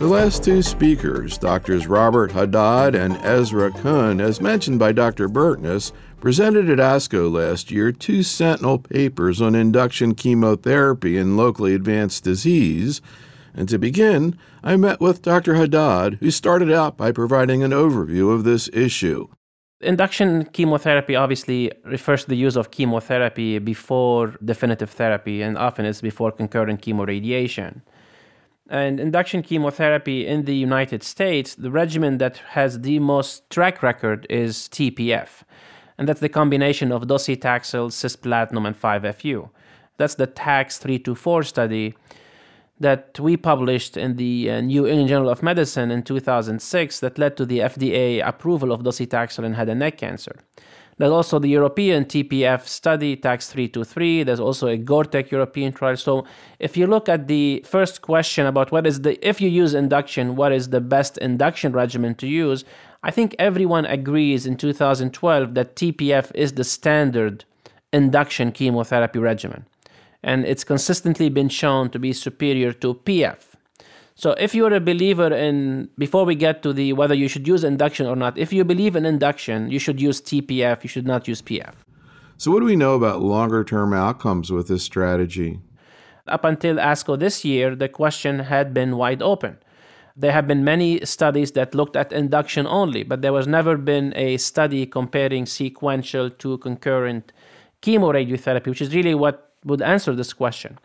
The last two speakers, Drs. Robert Haddad and Ezra Kuhn, as mentioned by Dr. Burtness, presented at ASCO last year two sentinel papers on induction chemotherapy in locally advanced disease. And to begin, I met with Dr. Haddad, who started out by providing an overview of this issue. Induction chemotherapy obviously refers to the use of chemotherapy before definitive therapy, and often it's before concurrent chemoradiation. And induction chemotherapy in the United States, the regimen that has the most track record is TPF. And that's the combination of docetaxel, cisplatin, and 5-FU. That's the TAX 324 study that we published in the New England Journal of Medicine in 2006 that led to the FDA approval of docetaxel in head and neck cancer. There's also the European TPF study, TAX 323. There's also a GORTEC European trial. So if you look at the first question about if you use induction, what is the best induction regimen to use, I think everyone agrees in 2012 that TPF is the standard induction chemotherapy regimen. And it's consistently been shown to be superior to PF. So if you're a believer in, before we get to the whether you should use induction or not, if you believe in induction, you should use TPF, you should not use PF. So what do we know about longer-term outcomes with this strategy? Up until ASCO this year, the question had been wide open. There have been many studies that looked at induction only, but there was never been a study comparing sequential to concurrent chemoradiotherapy, which is really what would answer this question.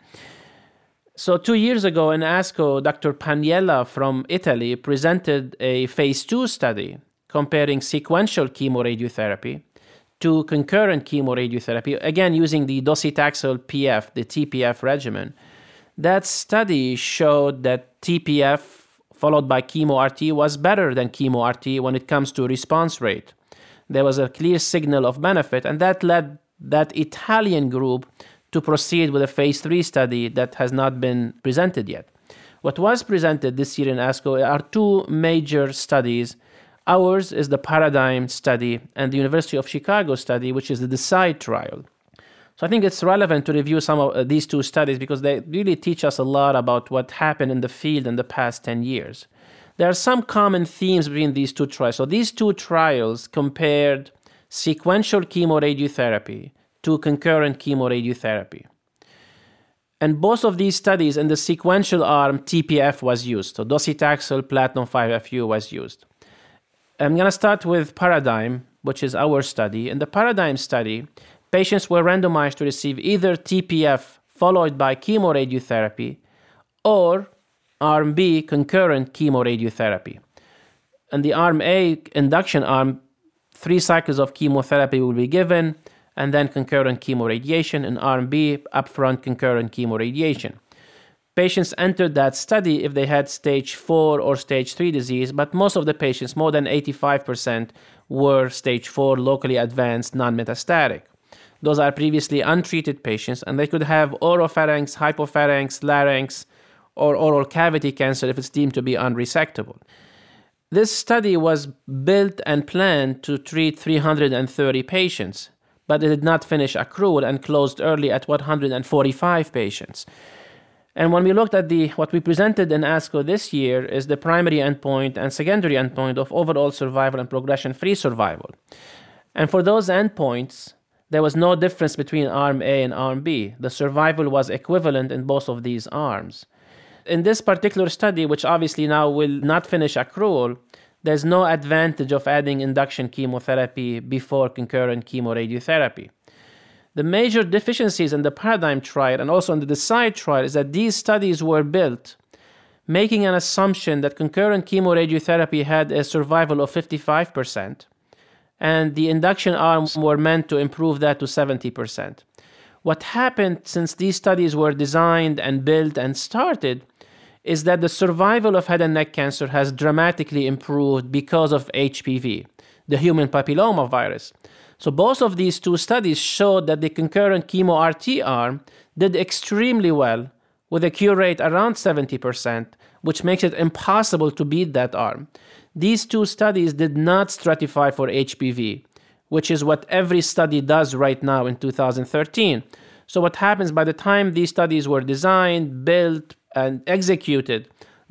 So 2 years ago in ASCO, Dr. Paniella from Italy presented a phase 2 study comparing sequential chemoradiotherapy to concurrent chemoradiotherapy, again using the docetaxel PF, the TPF regimen. That study showed that TPF followed by chemo-RT was better than chemo-RT when it comes to response rate. There was a clear signal of benefit, and that led that Italian group to proceed with a phase 3 study that has not been presented yet. What was presented this year in ASCO are two major studies. Ours is the Paradigm study and the University of Chicago study, which is the DECIDE trial. So I think it's relevant to review some of these two studies because they really teach us a lot about what happened in the field in the past 10 years. There are some common themes between these two trials. So these two trials compared sequential chemoradiotherapy to concurrent chemoradiotherapy. And both of these studies, in the sequential arm, TPF was used. So docetaxel, platinum 5-FU was used. I'm going to start with Paradigm, which is our study. In the Paradigm study, patients were randomized to receive either TPF followed by chemoradiotherapy or Arm B, concurrent chemoradiotherapy. And the Arm A, induction arm, 3 cycles of chemotherapy will be given, and then concurrent chemoradiation, and Arm B, upfront concurrent chemoradiation. Patients entered that study if they had stage 4 or stage 3 disease, but most of the patients, more than 85%, were stage 4 locally advanced non-metastatic. Those are previously untreated patients, and they could have oropharynx, hypopharynx, larynx, or oral cavity cancer if it's deemed to be unresectable. This study was built and planned to treat 330 patients, but it did not finish accrual and closed early at 145 patients. And when we looked at what we presented in ASCO this year is the primary endpoint and secondary endpoint of overall survival and progression-free survival. And for those endpoints, there was no difference between Arm A and Arm B. The survival was equivalent in both of these arms. In this particular study, which obviously now will not finish accrual, there's no advantage of adding induction chemotherapy before concurrent chemoradiotherapy. The major deficiencies in the Paradigm trial and also in the DECIDE trial is that these studies were built making an assumption that concurrent chemoradiotherapy had a survival of 55%, and the induction arms were meant to improve that to 70%. What happened since these studies were designed and built and started is that the survival of head and neck cancer has dramatically improved because of HPV, the human papilloma virus. So both of these two studies showed that the concurrent chemo-RT arm did extremely well with a cure rate around 70%, which makes it impossible to beat that arm. These two studies did not stratify for HPV, which is what every study does right now in 2013. So what happens by the time these studies were designed, built, and executed,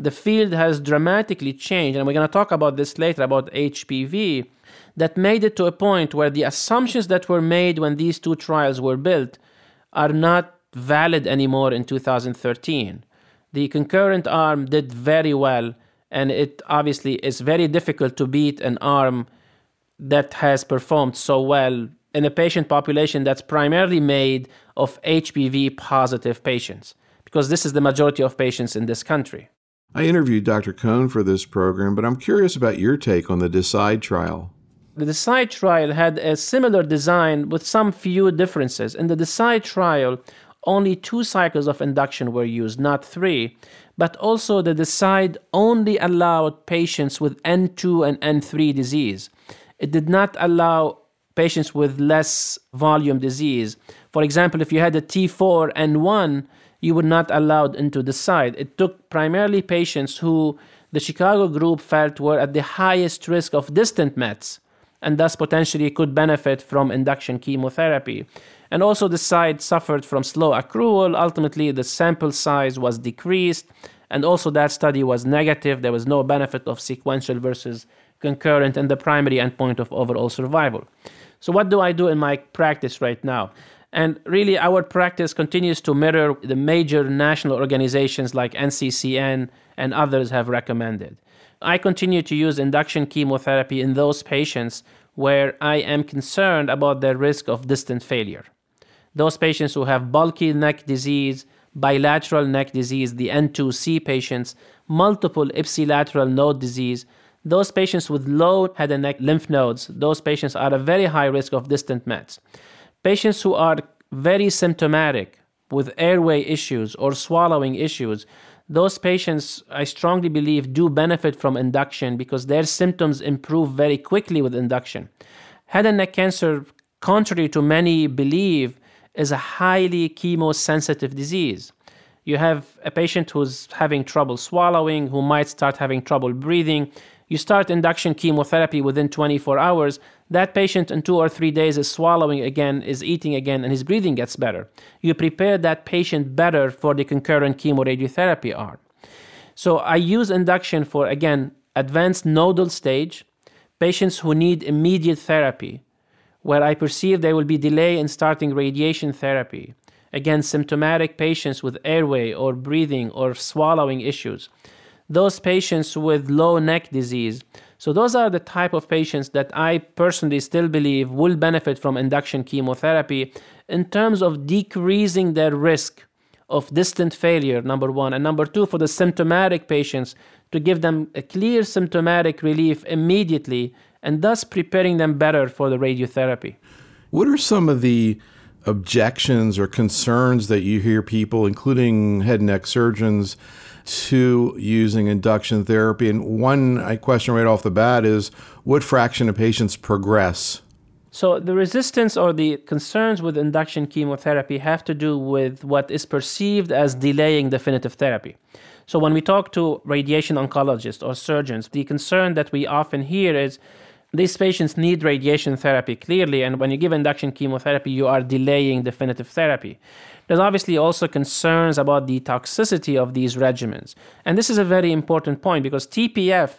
the field has dramatically changed, and we're going to talk about this later about HPV, that made it to a point where the assumptions that were made when these two trials were built are not valid anymore in 2013. The concurrent arm did very well, and it obviously is very difficult to beat an arm that has performed so well in a patient population that's primarily made of HPV positive patients, because this is the majority of patients in this country. I interviewed Dr. Cohn for this program, but I'm curious about your take on the DECIDE trial. The DECIDE trial had a similar design with some few differences. In the DECIDE trial, only 2 cycles of induction were used, not 3, but also the DECIDE only allowed patients with N2 and N3 disease. It did not allow patients with less volume disease. For example, if you had a T4 N1, you were not allowed into DECIDE. It took primarily patients who the Chicago group felt were at the highest risk of distant mets, and thus potentially could benefit from induction chemotherapy. And also DECIDE suffered from slow accrual. Ultimately, the sample size was decreased, and also that study was negative. There was no benefit of sequential versus concurrent and the primary endpoint of overall survival. So what do I do in my practice right now? And really, our practice continues to mirror the major national organizations like NCCN and others have recommended. I continue to use induction chemotherapy in those patients where I am concerned about their risk of distant failure. Those patients who have bulky neck disease, bilateral neck disease, the N2C patients, multiple ipsilateral node disease, those patients with low head and neck lymph nodes, those patients are at a very high risk of distant mets. Patients who are very symptomatic with airway issues or swallowing issues, those patients, I strongly believe, do benefit from induction because their symptoms improve very quickly with induction. Head and neck cancer, contrary to many believe, is a highly chemosensitive disease. You have a patient who's having trouble swallowing, who might start having trouble breathing. You start induction chemotherapy within 24 hours. That patient in 2 or 3 days is swallowing again, is eating again, and his breathing gets better. You prepare that patient better for the concurrent chemoradiotherapy arm. So I use induction for, again, advanced nodal stage, patients who need immediate therapy, where I perceive there will be delay in starting radiation therapy. Again, symptomatic patients with airway or breathing or swallowing issues. Those patients with low neck disease. So those are the type of patients that I personally still believe will benefit from induction chemotherapy in terms of decreasing their risk of distant failure, number one. And number two, for the symptomatic patients, to give them a clear symptomatic relief immediately and thus preparing them better for the radiotherapy. What are some of the objections or concerns that you hear people, including head and neck surgeons, to using induction therapy? And one question right off the bat is, what fraction of patients progress? So the resistance or the concerns with induction chemotherapy have to do with what is perceived as delaying definitive therapy. So when we talk to radiation oncologists or surgeons, the concern that we often hear is these patients need radiation therapy clearly, and when you give induction chemotherapy, you are delaying definitive therapy. There's obviously also concerns about the toxicity of these regimens. And this is a very important point because TPF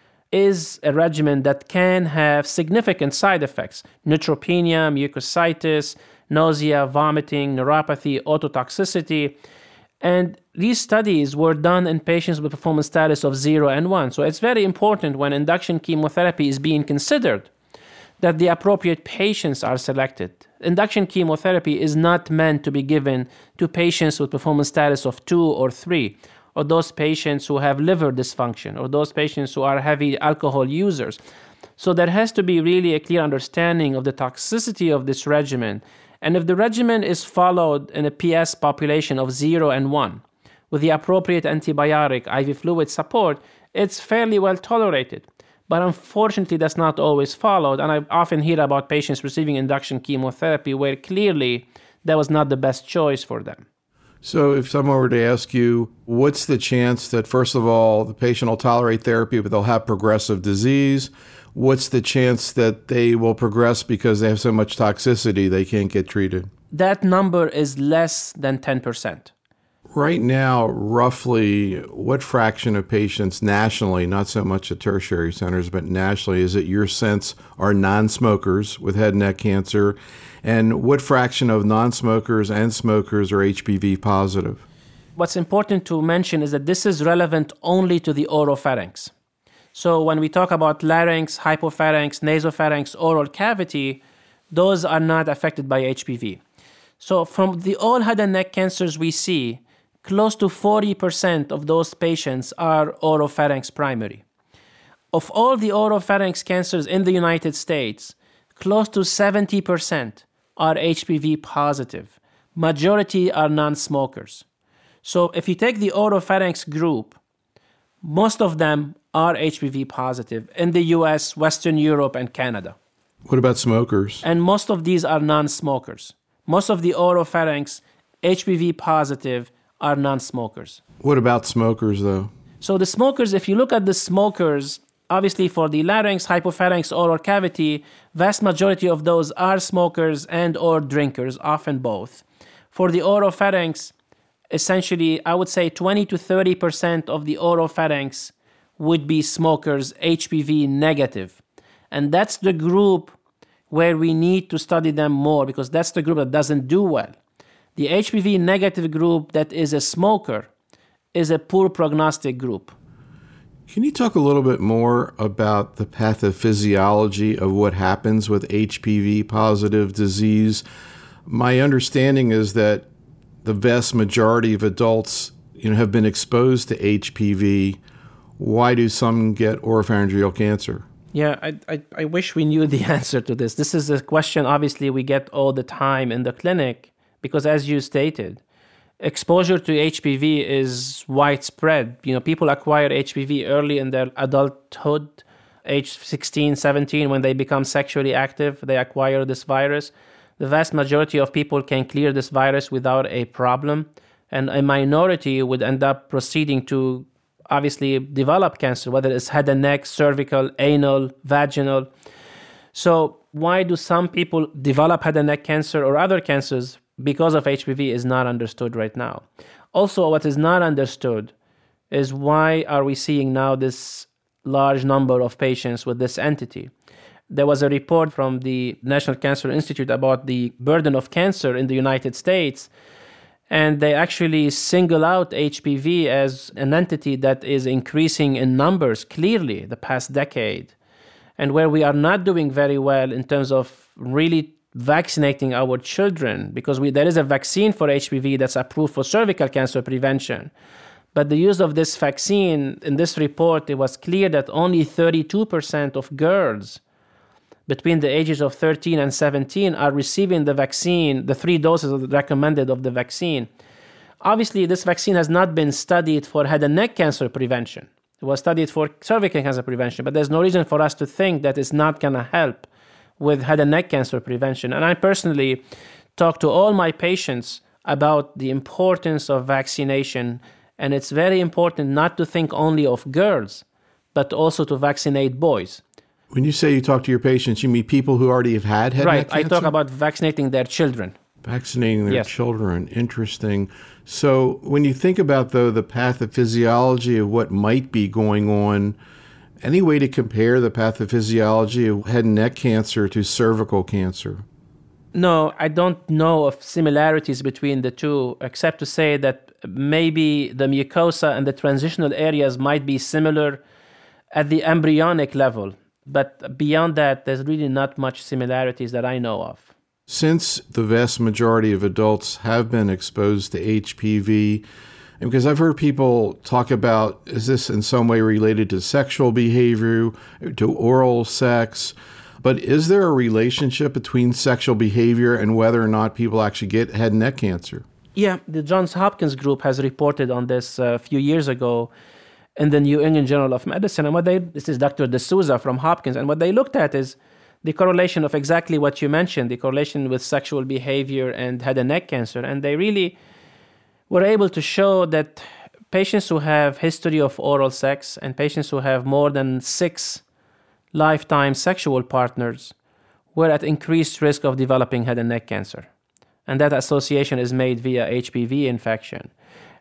is a regimen that can have significant side effects: neutropenia, mucositis, nausea, vomiting, neuropathy, ototoxicity. And these studies were done in patients with performance status of 0 and 1. So it's very important when induction chemotherapy is being considered that the appropriate patients are selected. Induction chemotherapy is not meant to be given to patients with performance status of 2 or 3, or those patients who have liver dysfunction, or those patients who are heavy alcohol users. So there has to be really a clear understanding of the toxicity of this regimen. And if the regimen is followed in a PS population of 0 and 1, with the appropriate antibiotic, IV fluid support, it's fairly well tolerated. But unfortunately, that's not always followed. And I often hear about patients receiving induction chemotherapy where clearly that was not the best choice for them. So if someone were to ask you, what's the chance that, first of all, the patient will tolerate therapy, but they'll have progressive disease? What's the chance that they will progress because they have so much toxicity they can't get treated? That number is less than 10%. Right now, roughly what fraction of patients nationally, not so much at tertiary centers, but nationally, is it your sense are non-smokers with head and neck cancer? And what fraction of non-smokers and smokers are HPV positive? What's important to mention is that this is relevant only to the oropharynx. So when we talk about larynx, hypopharynx, nasopharynx, oral cavity, those are not affected by HPV. So from the all head and neck cancers we see, close to 40% of those patients are oropharynx primary. Of all the oropharynx cancers in the United States, close to 70% are HPV positive. Majority are non-smokers. So if you take the oropharynx group, most of them are HPV positive in the US, Western Europe, and Canada. What about smokers? And most of these are non-smokers. Most of the oropharynx HPV positive are non-smokers. What about smokers, though? So the smokers, if you look at the smokers, obviously for the larynx, hypopharynx, oral cavity, vast majority of those are smokers and or drinkers, often both. For the oropharynx, essentially, I would say 20 to 30% of the oropharynx would be smokers, HPV negative. And that's the group where we need to study them more because that's the group that doesn't do well. The HPV negative group that is a smoker is a poor prognostic group. Can you talk a little bit more about the pathophysiology of what happens with HPV positive disease? My understanding is that the vast majority of adults, have been exposed to HPV. Why do some get oropharyngeal cancer? Yeah, I wish we knew the answer to this. This is a question obviously we get all the time in the clinic because as you stated, exposure to HPV is widespread. People acquire HPV early in their adulthood, age 16, 17, when they become sexually active, they acquire this virus. The vast majority of people can clear this virus without a problem, and a minority would end up proceeding to obviously develop cancer, whether it's head and neck, cervical, anal, vaginal. So why do some people develop head and neck cancer or other cancers because of HPV is not understood right now. Also, what is not understood is why are we seeing now this large number of patients with this entity? There was a report from the National Cancer Institute about the burden of cancer in the United States, and they actually single out HPV as an entity that is increasing in numbers clearly the past decade, and where we are not doing very well in terms of really vaccinating our children, because there is a vaccine for HPV that's approved for cervical cancer prevention. But the use of this vaccine, in this report, it was clear that only 32% of girls between the ages of 13 and 17 are receiving the vaccine, the 3 doses recommended of the vaccine. Obviously, this vaccine has not been studied for head and neck cancer prevention. It was studied for cervical cancer prevention, but there's no reason for us to think that it's not going to help with head and neck cancer prevention. And I personally talk to all my patients about the importance of vaccination. And it's very important not to think only of girls, but also to vaccinate boys. When you say you talk to your patients, you mean people who already have had head and neck cancer? Right. I talk about vaccinating their children. Vaccinating their children. Interesting. So when you think about, though, the pathophysiology of what might be going on, any way to compare the pathophysiology of head and neck cancer to cervical cancer? No, I don't know of similarities between the two, except to say that maybe the mucosa and the transitional areas might be similar at the embryonic level. But beyond that, there's really not much similarities that I know of. Since the vast majority of adults have been exposed to HPV, and because I've heard people talk about, is this in some way related to sexual behavior, to oral sex? But is there a relationship between sexual behavior and whether or not people actually get head and neck cancer? Yeah, the Johns Hopkins group has reported on this a few years ago in the New England Journal of Medicine. And this is Dr. D'Souza from Hopkins. And what they looked at is the correlation of exactly what you mentioned, the correlation with sexual behavior and head and neck cancer. And they really were able to show that patients who have history of oral sex and patients who have more than 6 lifetime sexual partners were at increased risk of developing head and neck cancer. And that association is made via HPV infection.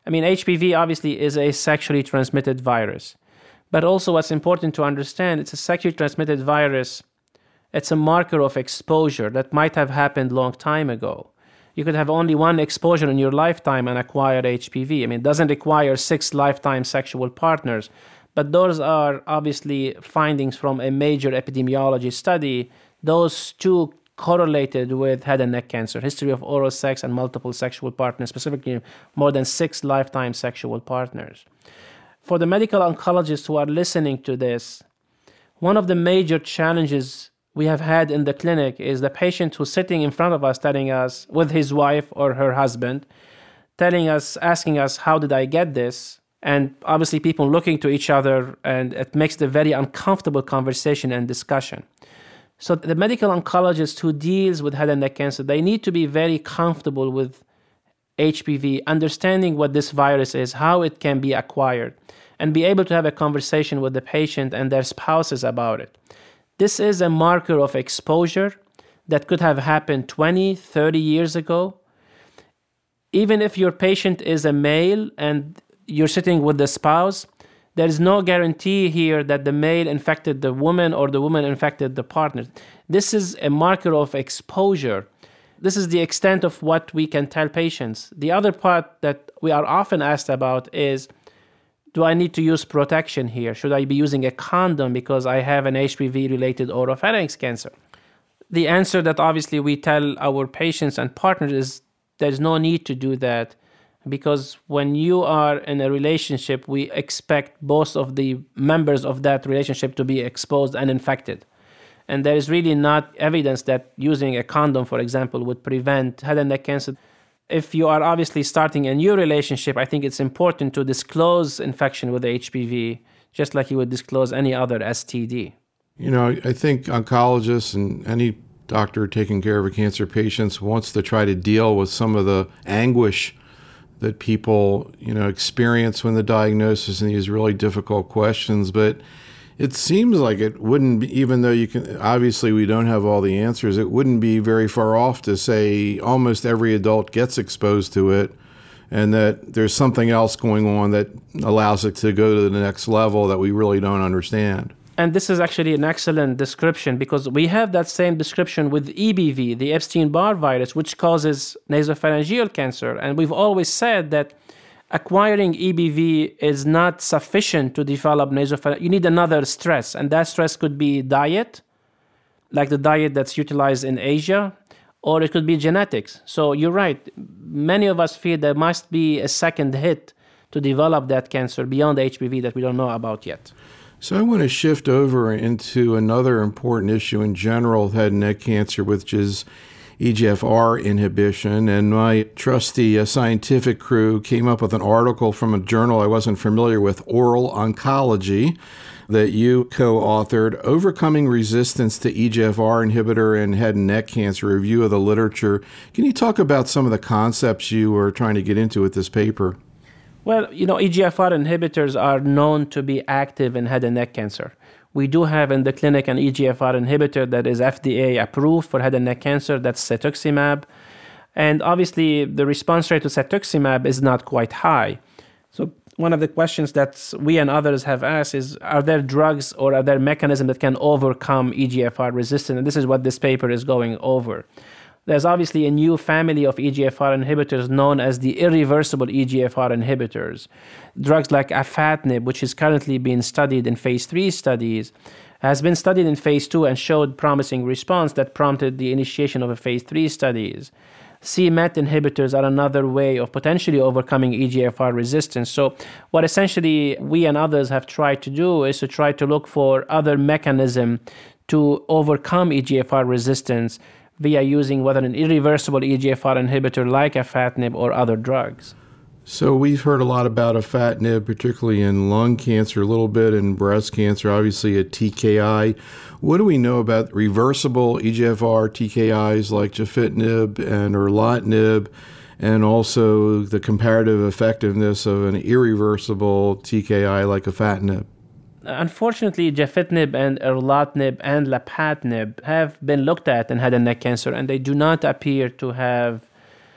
I mean, HPV obviously is a sexually transmitted virus. But also what's important to understand, it's a sexually transmitted virus. It's a marker of exposure that might have happened a long time ago. You could have only one exposure in your lifetime and acquire HPV. I mean, it doesn't require 6 lifetime sexual partners. But those are obviously findings from a major epidemiology study. Those two correlated with head and neck cancer, history of oral sex and multiple sexual partners, specifically more than 6 lifetime sexual partners. For the medical oncologists who are listening to this, one of the major challenges we have had in the clinic is the patient who's sitting in front of us telling us, with his wife or her husband, telling us, asking us, how did I get this? And obviously people looking to each other, and it makes it a very uncomfortable conversation and discussion. So the medical oncologist who deals with head and neck cancer, they need to be very comfortable with HPV, understanding what this virus is, how it can be acquired, and be able to have a conversation with the patient and their spouses about it. This is a marker of exposure that could have happened 20, 30 years ago. Even if your patient is a male and you're sitting with the spouse, there is no guarantee here that the male infected the woman or the woman infected the partner. This is a marker of exposure. This is the extent of what we can tell patients. The other part that we are often asked about is, do I need to use protection here? Should I be using a condom because I have an HPV-related oropharynx cancer? The answer that obviously we tell our patients and partners is there's no need to do that, because when you are in a relationship, we expect both of the members of that relationship to be exposed and infected. And there is really not evidence that using a condom, for example, would prevent head and neck cancer. If you are obviously starting a new relationship, I think it's important to disclose infection with HPV, just like you would disclose any other STD. You know, I think oncologists and any doctor taking care of a cancer patient wants to try to deal with some of the anguish that people, experience when the diagnosis and these really difficult questions. But it seems like it wouldn't be, even though obviously we don't have all the answers, it wouldn't be very far off to say almost every adult gets exposed to it, and that there's something else going on that allows it to go to the next level that we really don't understand. And this is actually an excellent description, because we have that same description with EBV, the Epstein-Barr virus, which causes nasopharyngeal cancer. And we've always said that acquiring EBV is not sufficient to develop nasopharyngeal. You need another stress, and that stress could be diet, like the diet that's utilized in Asia, or it could be genetics. So you're right. Many of us feel there must be a second hit to develop that cancer beyond HPV that we don't know about yet. So I want to shift over into another important issue in general with head and neck cancer, which is EGFR inhibition. And my trusty scientific crew came up with an article from a journal I wasn't familiar with, Oral Oncology, that you co-authored, Overcoming Resistance to EGFR Inhibitor in Head and Neck Cancer, Review of the Literature. Can you talk about some of the concepts you were trying to get into with this paper? Well, EGFR inhibitors are known to be active in head and neck cancer. We do have in the clinic an EGFR inhibitor that is FDA approved for head and neck cancer. That's cetuximab. And obviously, the response rate to cetuximab is not quite high. So one of the questions that we and others have asked is, are there drugs or are there mechanisms that can overcome EGFR resistance? And this is what this paper is going over. There's obviously a new family of EGFR inhibitors known as the irreversible EGFR inhibitors. Drugs like afatinib, which is currently being studied in phase 3 studies, has been studied in phase 2 and showed promising response that prompted the initiation of a phase 3 studies. c-MET inhibitors are another way of potentially overcoming EGFR resistance. So what essentially we and others have tried to do is to try to look for other mechanism to overcome EGFR resistance via using whether an irreversible EGFR inhibitor like afatinib or other drugs. So we've heard a lot about afatinib, particularly in lung cancer, a little bit in breast cancer, obviously a TKI. What do we know about reversible EGFR TKIs like gefitinib and erlotinib, and also the comparative effectiveness of an irreversible TKI like afatinib? Unfortunately, gefitinib and erlotinib and lapatinib have been looked at in head and neck cancer, and they do not appear to have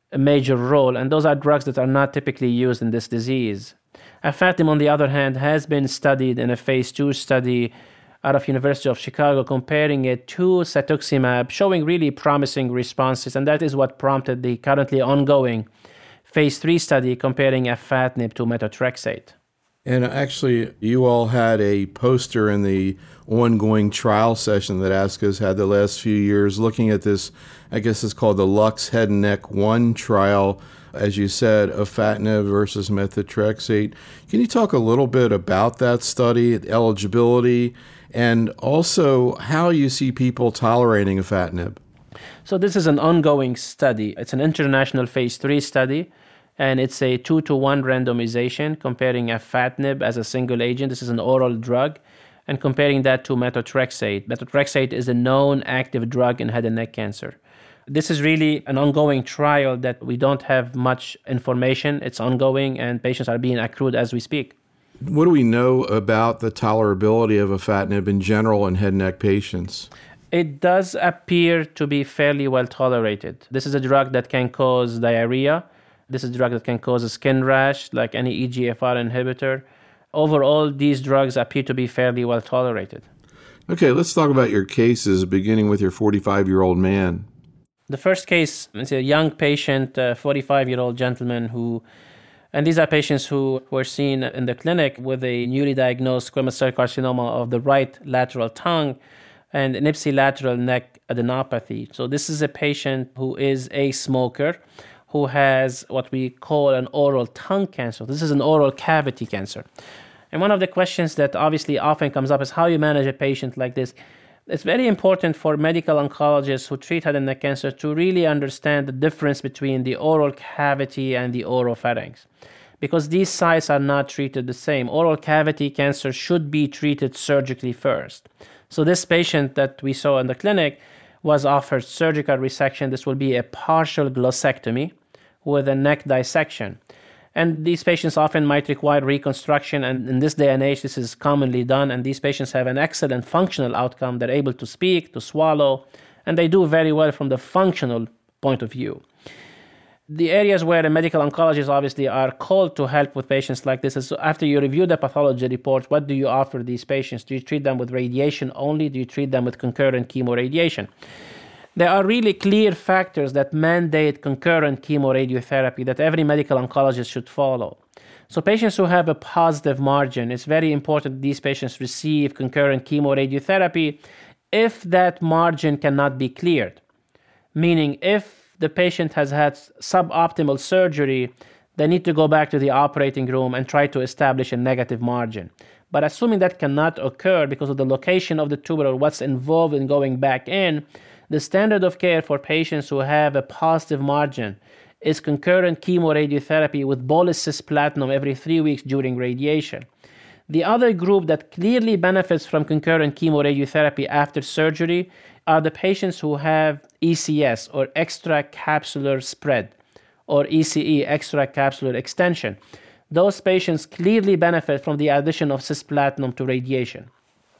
a major role, and those are drugs that are not typically used in this disease. Afatinib, on the other hand, has been studied in a phase 2 study out of University of Chicago, comparing it to cetuximab, showing really promising responses, and that is what prompted the currently ongoing phase 3 study comparing afatinib to methotrexate. And actually, you all had a poster in the ongoing trial session that ASCO's had the last few years looking at this, I guess it's called the Lux Head and Neck 1 trial, as you said, afatinib versus methotrexate. Can you talk a little bit about that study, eligibility, and also how you see people tolerating afatinib? So this is an ongoing study. It's an international phase 3 study, and it's a 2-to-1 randomization comparing afatinib as a single agent. This is an oral drug, and comparing that to methotrexate. Methotrexate is a known active drug in head and neck cancer. This is really an ongoing trial that we don't have much information. It's ongoing, and patients are being accrued as we speak. What do we know about the tolerability of afatinib in general in head and neck patients? It does appear to be fairly well tolerated. This is a drug that can cause diarrhea. This is a drug that can cause a skin rash, like any EGFR inhibitor. Overall, these drugs appear to be fairly well tolerated. Okay, let's talk about your cases, beginning with your 45-year-old man. The first case is a young patient, a 45-year-old gentleman and these are patients who were seen in the clinic with a newly diagnosed squamous cell carcinoma of the right lateral tongue and an ipsilateral neck adenopathy. So this is a patient who is a smoker who has what we call an oral tongue cancer. This is an oral cavity cancer. And one of the questions that obviously often comes up is how you manage a patient like this. It's very important for medical oncologists who treat head and neck cancer to really understand the difference between the oral cavity and the oropharynx, because these sites are not treated the same. Oral cavity cancer should be treated surgically first. So this patient that we saw in the clinic was offered surgical resection. This will be a partial glossectomy with a neck dissection. And these patients often might require reconstruction, and in this day and age, this is commonly done, and these patients have an excellent functional outcome. They're able to speak, to swallow, and they do very well from the functional point of view. The areas where the medical oncologists obviously are called to help with patients like this is after you review the pathology report, what do you offer these patients? Do you treat them with radiation only? Do you treat them with concurrent chemoradiation? There are really clear factors that mandate concurrent chemoradiotherapy that every medical oncologist should follow. So patients who have a positive margin, it's very important these patients receive concurrent chemoradiotherapy if that margin cannot be cleared. Meaning if the patient has had suboptimal surgery, they need to go back to the operating room and try to establish a negative margin. But assuming that cannot occur because of the location of the tumor or what's involved in going back in, the standard of care for patients who have a positive margin is concurrent chemoradiotherapy with bolus cisplatin every 3 weeks during radiation. The other group that clearly benefits from concurrent chemoradiotherapy after surgery are the patients who have ECS, or extracapsular spread, or ECE, extracapsular extension. Those patients clearly benefit from the addition of cisplatin to radiation.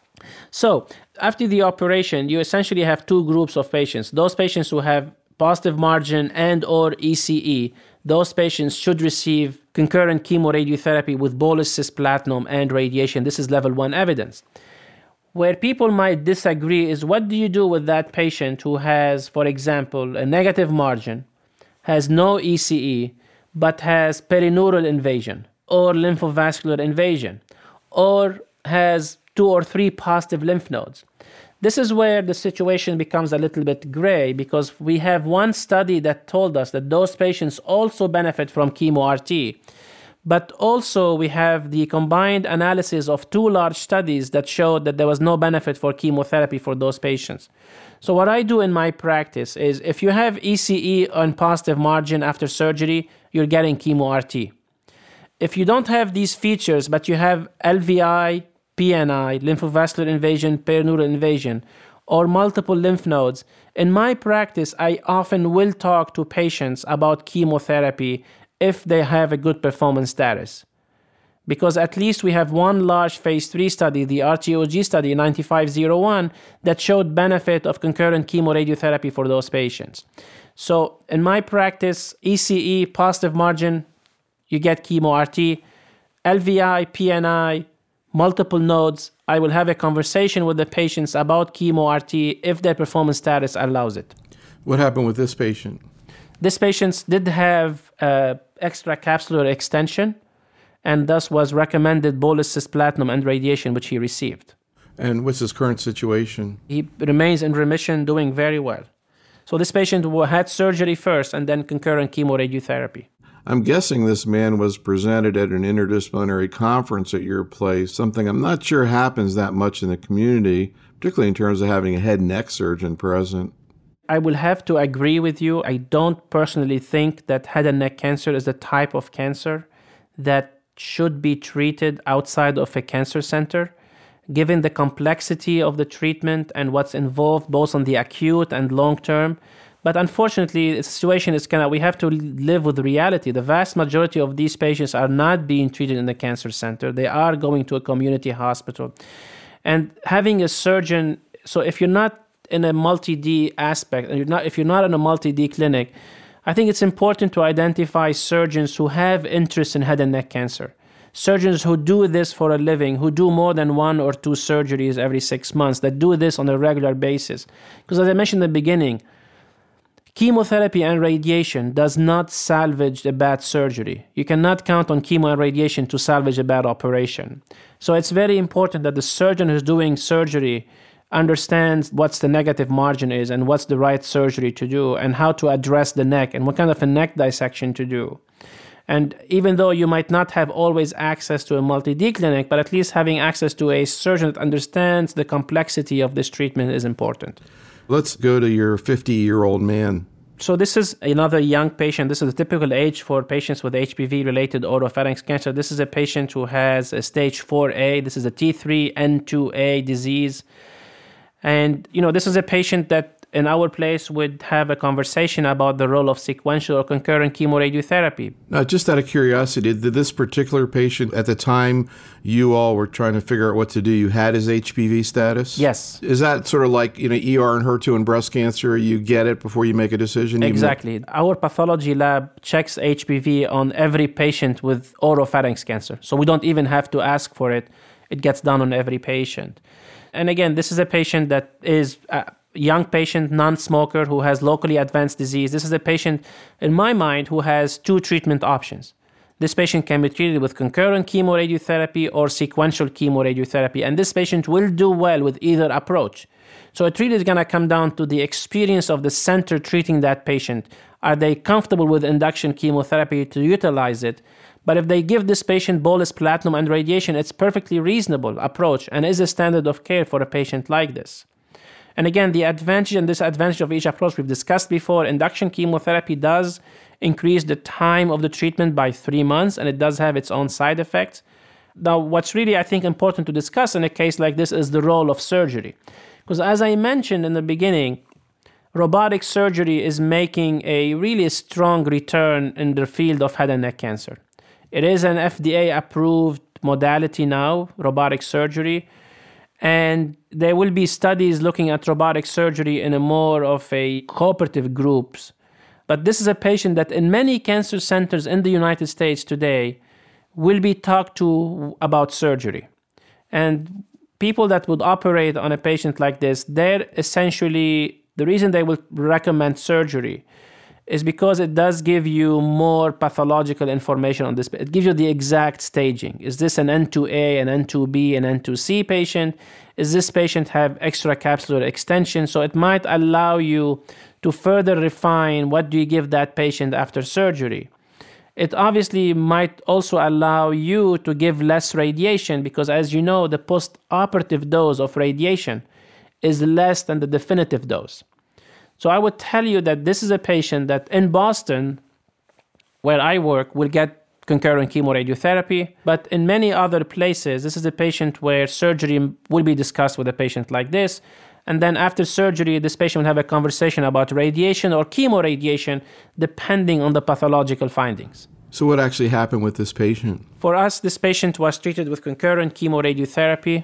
So, after the operation, you essentially have two groups of patients. Those patients who have positive margin and or ECE, those patients should receive concurrent chemoradiotherapy with bolus cisplatin and radiation. This is level 1 evidence. Where people might disagree is what do you do with that patient who has, for example, a negative margin, has no ECE, but has perineural invasion or lymphovascular invasion, or has 2 or 3 positive lymph nodes. This is where the situation becomes a little bit gray, because we have one study that told us that those patients also benefit from chemo-RT. But also we have the combined analysis of 2 large studies that showed that there was no benefit for chemotherapy for those patients. So what I do in my practice is if you have ECE on positive margin after surgery, you're getting chemo-RT. If you don't have these features, but you have LVI, PNI, lymphovascular invasion, perineural invasion, or multiple lymph nodes, in my practice, I often will talk to patients about chemotherapy if they have a good performance status. because at least we have one large phase 3 study, the RTOG study 9501, that showed benefit of concurrent chemoradiotherapy for those patients. So in my practice, ECE, positive margin, you get chemo-RT, LVI, PNI, multiple nodes, I will have a conversation with the patients about chemo-RT if their performance status allows it. What happened with this patient? This patient did have extracapsular extension, and thus was recommended bolus cisplatin and radiation, which he received. And what's his current situation? He remains in remission, doing very well. So this patient had surgery first and then concurrent chemoradiotherapy. I'm guessing this man was presented at an interdisciplinary conference at your place, something I'm not sure happens that much in the community, particularly in terms of having a head and neck surgeon present. I will have to agree with you. I don't personally think that head and neck cancer is the type of cancer that should be treated outside of a cancer center, given the complexity of the treatment and what's involved both on the acute and long term. But unfortunately, the situation is we have to live with reality. The vast majority of these patients are not being treated in the cancer center. They are going to a community hospital. And having a surgeon, so if you're not in a multi-D aspect, and if you're not in a multi-D clinic, I think it's important to identify surgeons who have interest in head and neck cancer. Surgeons who do this for a living, who do more than 1 or 2 surgeries every 6 months, that do this on a regular basis. Because as I mentioned in the beginning, chemotherapy and radiation does not salvage a bad surgery. You cannot count on chemo and radiation to salvage a bad operation. So it's very important that the surgeon who's doing surgery understands what's the negative margin is and what's the right surgery to do and how to address the neck and what kind of a neck dissection to do. And even though you might not have always access to a multi-D clinic, but at least having access to a surgeon that understands the complexity of this treatment is important. Let's go to your 50-year-old man. So this is another young patient. This is a typical age for patients with HPV-related oropharynx cancer. This is a patient who has a stage 4A. This is a T3N2A disease. And, this is a patient that in our place would have a conversation about the role of sequential or concurrent chemoradiotherapy. Now, just out of curiosity, did this particular patient, at the time you all were trying to figure out what to do, you had his HPV status? Yes. Is that sort of like, ER and HER2 and breast cancer, you get it before you make a decision? Exactly. Our pathology lab checks HPV on every patient with oropharynx cancer. So we don't even have to ask for it. It gets done on every patient. And again, this is a patient that is a young patient, non-smoker, who has locally advanced disease. This is a patient, in my mind, who has 2 treatment options. This patient can be treated with concurrent chemoradiotherapy or sequential chemoradiotherapy, and this patient will do well with either approach. So it really is going to come down to the experience of the center treating that patient. Are they comfortable with induction chemotherapy to utilize it? But if they give this patient bolus platinum and radiation, it's perfectly reasonable approach and is a standard of care for a patient like this. And again, the advantage and disadvantage of each approach we've discussed before. Induction chemotherapy does increase the time of the treatment by 3 months, and it does have its own side effects. Now, what's really, I think, important to discuss in a case like this is the role of surgery. Because as I mentioned in the beginning, robotic surgery is making a really strong return in the field of head and neck cancer. It is an FDA-approved modality now, robotic surgery, and there will be studies looking at robotic surgery in a more of a cooperative groups. But this is a patient that in many cancer centers in the United States today will be talked to about surgery. And people that would operate on a patient like this, they're essentially, the reason they will recommend surgery is because it does give you more pathological information on this. It gives you the exact staging. Is this an N2A, an N2B, an N2C patient? Is this patient have extracapsular extension? So it might allow you to further refine what do you give that patient after surgery. It obviously might also allow you to give less radiation because, as you know, the post-operative dose of radiation is less than the definitive dose. So I would tell you that this is a patient that in Boston, where I work, will get concurrent chemoradiotherapy. But in many other places, this is a patient where surgery will be discussed with a patient like this. And then after surgery, this patient will have a conversation about radiation or chemoradiation, depending on the pathological findings. So what actually happened with this patient? For us, this patient was treated with concurrent chemoradiotherapy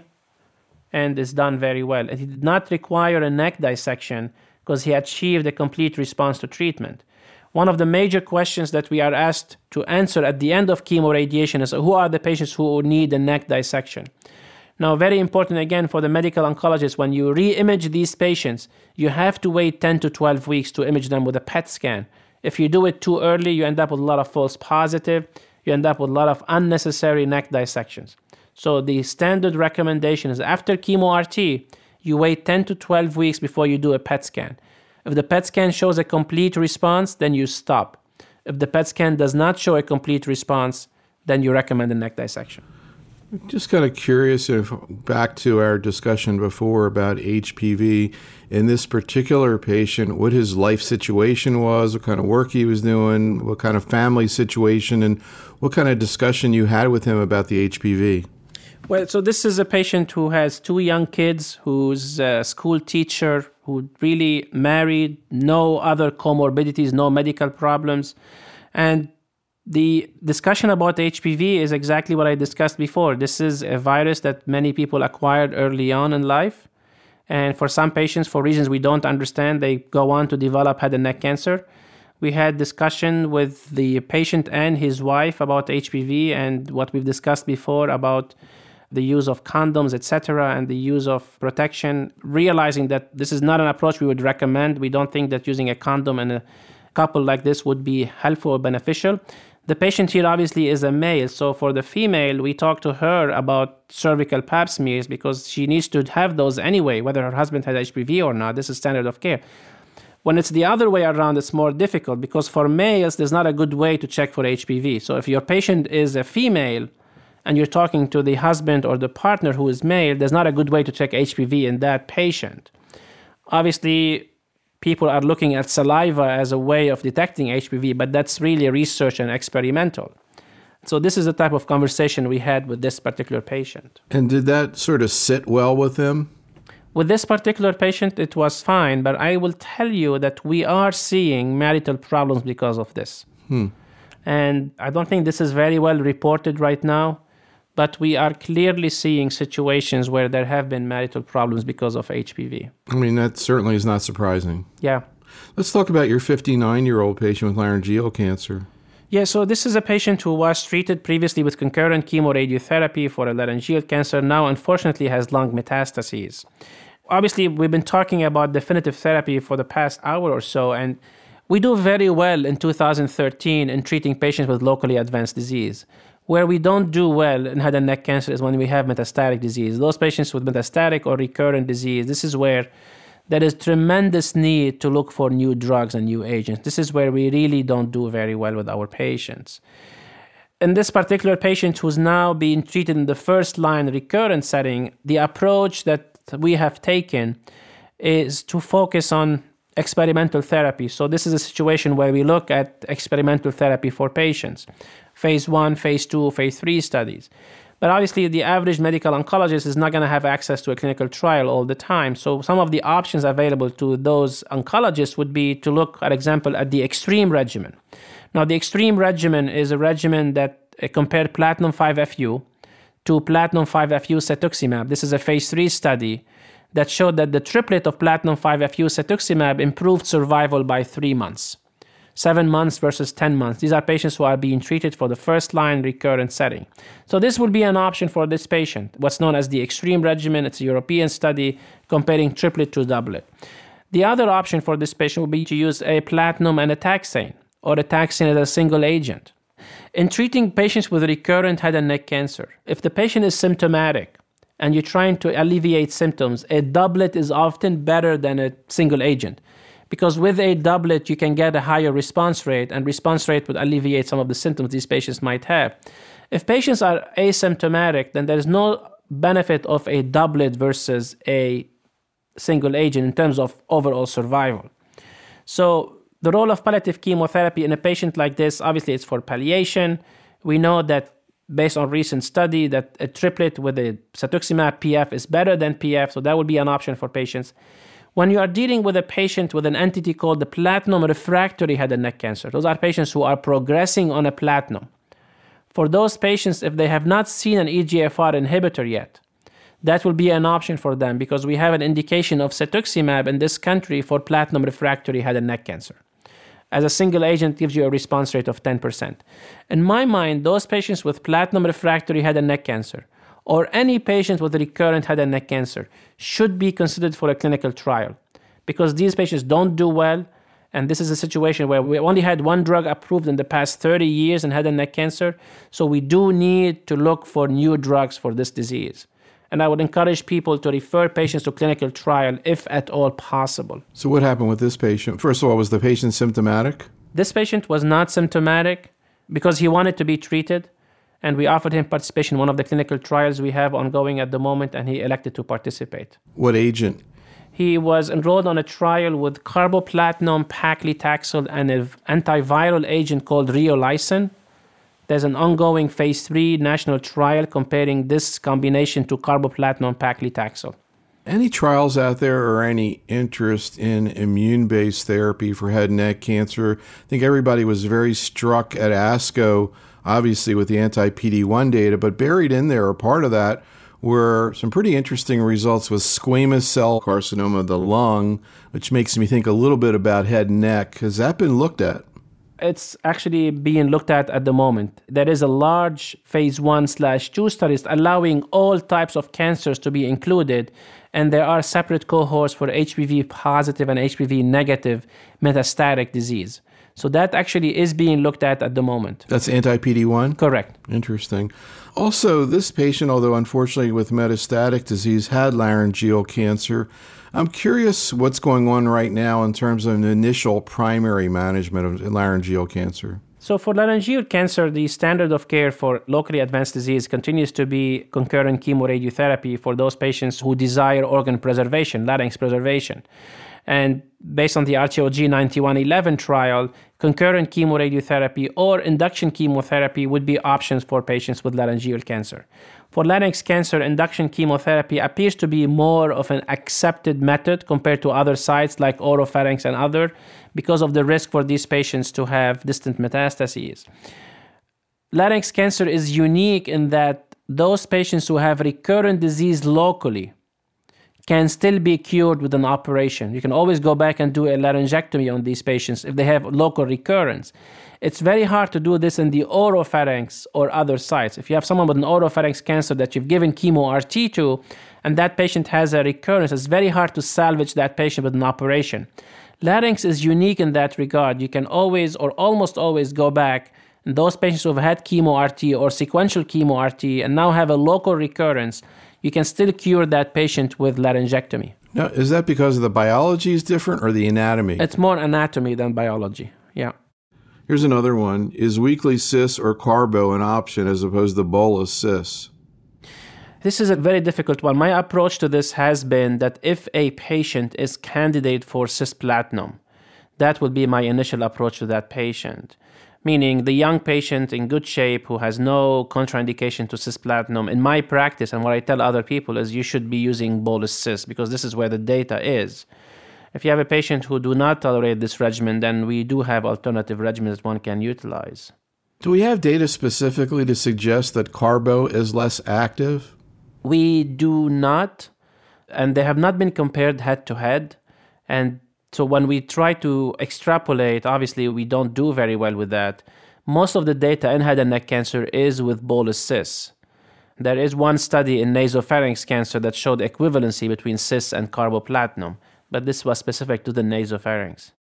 and is done very well. He did not require a neck dissection because he achieved a complete response to treatment. One of the major questions that we are asked to answer at the end of chemoradiation is who are the patients who need a neck dissection? Now, very important again for the medical oncologist, when you re-image these patients, you have to wait 10 to 12 weeks to image them with a PET scan. If you do it too early, you end up with a lot of false positive. You end up with a lot of unnecessary neck dissections. So the standard recommendation is after chemo-RT, you wait 10 to 12 weeks before you do a PET scan. If the PET scan shows a complete response, then you stop. If the PET scan does not show a complete response, then you recommend a neck dissection. Just kind of curious, if back to our discussion before about HPV, in this particular patient, what his life situation was, what kind of work he was doing, what kind of family situation, and what kind of discussion you had with him about the HPV. Well, so this is a patient who has 2 young kids, who's a school teacher, who really married, no other comorbidities, no medical problems. And the discussion about HPV is exactly what I discussed before. This is a virus that many people acquired early on in life. And for some patients, for reasons we don't understand, they go on to develop head and neck cancer. We had discussion with the patient and his wife about HPV and what we've discussed before about the use of condoms, etc., and the use of protection, realizing that this is not an approach we would recommend. We don't think that using a condom in a couple like this would be helpful or beneficial. The patient here obviously is a male, so for the female, we talked to her about cervical pap smears because she needs to have those anyway, whether her husband has HPV or not. This is standard of care. When it's the other way around, it's more difficult because for males, there's not a good way to check for HPV. So if your patient is a female, and you're talking to the husband or the partner who is male, there's not a good way to check HPV in that patient. Obviously, people are looking at saliva as a way of detecting HPV, but that's really research and experimental. So this is the type of conversation we had with this particular patient. And did that sort of sit well with him? With this particular patient, it was fine, but I will tell you that we are seeing marital problems because of this. And I don't think this is very well reported right now. But we are clearly seeing situations where there have been marital problems because of HPV. I mean, that certainly is not surprising. Yeah. Let's talk about your 59-year-old patient with laryngeal cancer. Yeah, so this is a patient who was treated previously with concurrent chemoradiotherapy for a laryngeal cancer, now unfortunately has lung metastases. Obviously, we've been talking about definitive therapy for the past hour or so, and we do very well in 2013 in treating patients with locally advanced disease. Where we don't do well in head and neck cancer is when we have metastatic disease. Those patients with metastatic or recurrent disease, this is where there is tremendous need to look for new drugs and new agents. This is where we really don't do very well with our patients. In this particular patient who's now being treated in the first-line recurrent setting, the approach that we have taken is to focus on experimental therapy. So this is a situation where we look at experimental therapy for patients. Phase 1, Phase 2, Phase 3 studies. But obviously, the average medical oncologist is not going to have access to a clinical trial all the time. So some of the options available to those oncologists would be to look, for example, at the EXTREME regimen. Now, the EXTREME regimen is a regimen that compared platinum 5-FU to platinum 5-FU cetuximab. This is a Phase 3 study that showed that the triplet of platinum 5-FU cetuximab improved survival by 3 months. 7 months versus 10 months. These are patients who are being treated for the first-line recurrent setting. So this would be an option for this patient, what's known as the EXTREME regimen. It's a European study comparing triplet to doublet. The other option for this patient would be to use a platinum and a taxane, or a taxane as a single agent. In treating patients with recurrent head and neck cancer, if the patient is symptomatic and you're trying to alleviate symptoms, a doublet is often better than a single agent. Because with a doublet, you can get a higher response rate, and response rate would alleviate some of the symptoms these patients might have. If patients are asymptomatic, then there's no benefit of a doublet versus a single agent in terms of overall survival. So the role of palliative chemotherapy in a patient like this, obviously it's for palliation. We know that based on recent study that a triplet with a cetuximab PF is better than PF, so that would be an option for patients. When you are dealing with a patient with an entity called the platinum refractory head and neck cancer, those are patients who are progressing on a platinum. For those patients, if they have not seen an EGFR inhibitor yet, that will be an option for them because we have an indication of cetuximab in this country for platinum refractory head and neck cancer. As a single agent, gives you a response rate of 10%. In my mind, those patients with platinum refractory head and neck cancer or any patient with recurrent head and neck cancer should be considered for a clinical trial because these patients don't do well. And this is a situation where we only had one drug approved in the past 30 years in head and neck cancer. So we do need to look for new drugs for this disease. And I would encourage people to refer patients to clinical trial if at all possible. So what happened with this patient? First of all, was the patient symptomatic? This patient was not symptomatic because he wanted to be treated. And we offered him participation in one of the clinical trials we have ongoing at the moment, and he elected to participate. What agent? He was enrolled on a trial with carboplatin, paclitaxel, and an antiviral agent called riolysin. There's an ongoing phase 3 national trial comparing this combination to carboplatin, paclitaxel. Any trials out there or any interest in immune-based therapy for head and neck cancer? I think everybody was very struck at ASCO, obviously with the anti-PD-1 data, but buried in there, or part of that, were some pretty interesting results with squamous cell carcinoma of the lung, which makes me think a little bit about head and neck. Has that been looked at? It's actually being looked at the moment. There is a large phase 1/2 studies allowing all types of cancers to be included, and there are separate cohorts for HPV positive and HPV negative metastatic disease. So that actually is being looked at the moment. That's anti-PD-1? Correct. Interesting. Also, this patient, although unfortunately with metastatic disease, had laryngeal cancer. I'm curious what's going on right now in terms of an initial primary management of laryngeal cancer. So for laryngeal cancer, the standard of care for locally advanced disease continues to be concurrent chemoradiotherapy for those patients who desire organ preservation, larynx preservation. And based on the ARCHEOG 9111 trial, concurrent chemoradiotherapy or induction chemotherapy would be options for patients with laryngeal cancer. For larynx cancer, induction chemotherapy appears to be more of an accepted method compared to other sites like oropharynx and other, because of the risk for these patients to have distant metastases. Larynx cancer is unique in that those patients who have recurrent disease locally can still be cured with an operation. You can always go back and do a laryngectomy on these patients if they have local recurrence. It's very hard to do this in the oropharynx or other sites. If you have someone with an oropharynx cancer that you've given chemo-RT to, and that patient has a recurrence, it's very hard to salvage that patient with an operation. Larynx is unique in that regard. You can always or almost always go back, and those patients who have had chemo-RT or sequential chemo-RT and now have a local recurrence, you can still cure that patient with laryngectomy. Now, is that because the biology is different or the anatomy? It's more anatomy than biology, yeah. Here's another one. Is weekly cis or carbo an option as opposed to bolus cis? This is a very difficult one. My approach to this has been that if a patient is candidate for cisplatin, that would be my initial approach to that patient. Meaning the young patient in good shape who has no contraindication to cisplatin, in my practice and what I tell other people is you should be using bolus cis because this is where the data is. If you have a patient who do not tolerate this regimen, then we do have alternative regimens that one can utilize. Do we have data specifically to suggest that carbo is less active? We do not, and they have not been compared head to head. And so when we try to extrapolate, obviously we don't do very well with that. Most of the data in head and neck cancer is with bolus cis. There is one study in nasopharynx cancer that showed equivalency between cis and carboplatin, but this was specific to the nasopharynx.